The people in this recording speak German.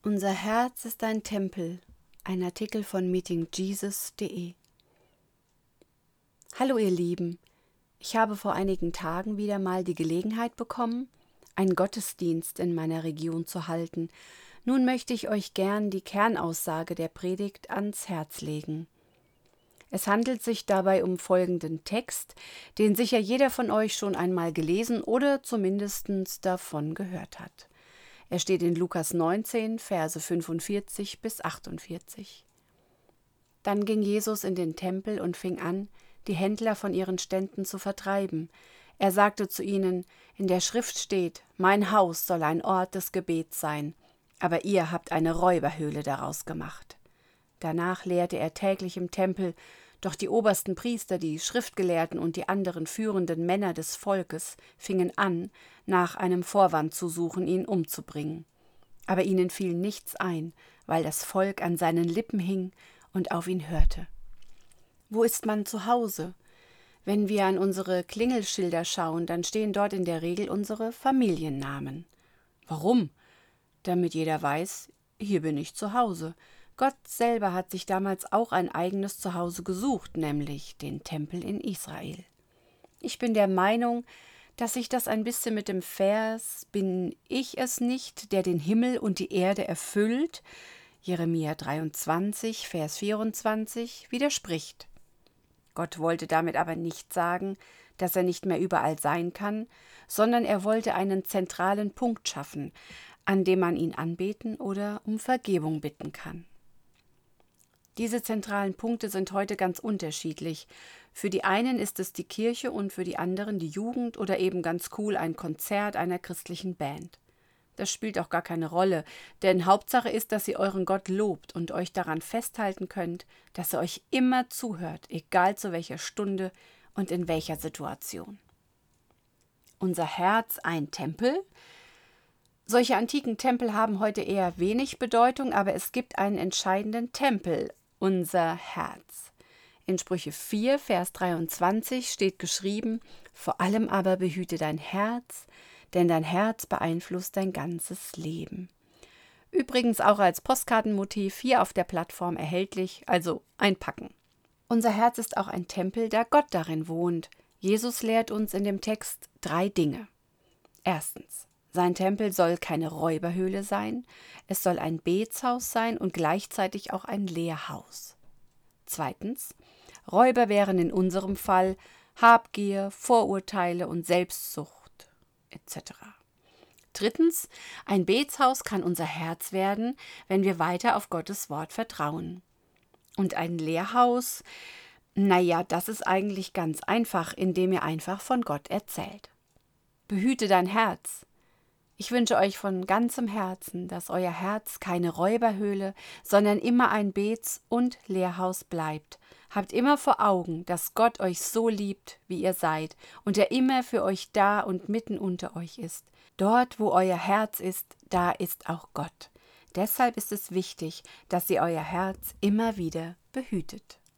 Unser Herz ist ein Tempel. Ein Artikel von meetingjesus.de. Hallo ihr Lieben, ich habe vor einigen Tagen wieder mal die Gelegenheit bekommen, einen Gottesdienst in meiner Region zu halten. Nun möchte ich euch gern die Kernaussage der Predigt ans Herz legen. Es handelt sich dabei um folgenden Text, den sicher jeder von euch schon einmal gelesen oder zumindest davon gehört hat. Er steht in Lukas 19, Verse 45 bis 48. Dann ging Jesus in den Tempel und fing an, die Händler von ihren Ständen zu vertreiben. Er sagte zu ihnen: In der Schrift steht, mein Haus soll ein Ort des Gebets sein, aber ihr habt eine Räuberhöhle daraus gemacht. Danach lehrte er täglich im Tempel, doch die obersten Priester, die Schriftgelehrten und die anderen führenden Männer des Volkes fingen an, nach einem Vorwand zu suchen, ihn umzubringen. Aber ihnen fiel nichts ein, weil das Volk an seinen Lippen hing und auf ihn hörte. Wo ist man zu Hause? Wenn wir an unsere Klingelschilder schauen, dann stehen dort in der Regel unsere Familiennamen. Warum? Damit jeder weiß, hier bin ich zu Hause. Gott selber hat sich damals auch ein eigenes Zuhause gesucht, nämlich den Tempel in Israel. Ich bin der Meinung, dass sich das ein bisschen mit dem Vers »Bin ich es nicht, der den Himmel und die Erde erfüllt« Jeremia 23, Vers 24 widerspricht. Gott wollte damit aber nicht sagen, dass er nicht mehr überall sein kann, sondern er wollte einen zentralen Punkt schaffen, an dem man ihn anbeten oder um Vergebung bitten kann. Diese zentralen Punkte sind heute ganz unterschiedlich. Für die einen ist es die Kirche und für die anderen die Jugend oder eben ganz cool ein Konzert einer christlichen Band. Das spielt auch gar keine Rolle, denn Hauptsache ist, dass ihr euren Gott lobt und euch daran festhalten könnt, dass er euch immer zuhört, egal zu welcher Stunde und in welcher Situation. Unser Herz ein Tempel? Solche antiken Tempel haben heute eher wenig Bedeutung, aber es gibt einen entscheidenden Tempel, unser Herz. In Sprüche 4, Vers 23 steht geschrieben: Vor allem aber behüte dein Herz, denn dein Herz beeinflusst dein ganzes Leben. Übrigens auch als Postkartenmotiv hier auf der Plattform erhältlich, also einpacken. Unser Herz ist auch ein Tempel, da Gott darin wohnt. Jesus lehrt uns in dem Text 3 Dinge. Erstens: Sein Tempel soll keine Räuberhöhle sein, es soll ein Betshaus sein und gleichzeitig auch ein Lehrhaus. Zweitens: Räuber wären in unserem Fall Habgier, Vorurteile und Selbstsucht etc. Drittens: Ein Betshaus kann unser Herz werden, wenn wir weiter auf Gottes Wort vertrauen. Und ein Lehrhaus, das ist eigentlich ganz einfach, indem ihr einfach von Gott erzählt. Behüte dein Herz. Ich wünsche euch von ganzem Herzen, dass euer Herz keine Räuberhöhle, sondern immer ein Bets- und Lehrhaus bleibt. Habt immer vor Augen, dass Gott euch so liebt, wie ihr seid, und er immer für euch da und mitten unter euch ist. Dort, wo euer Herz ist, da ist auch Gott. Deshalb ist es wichtig, dass ihr euer Herz immer wieder behütet.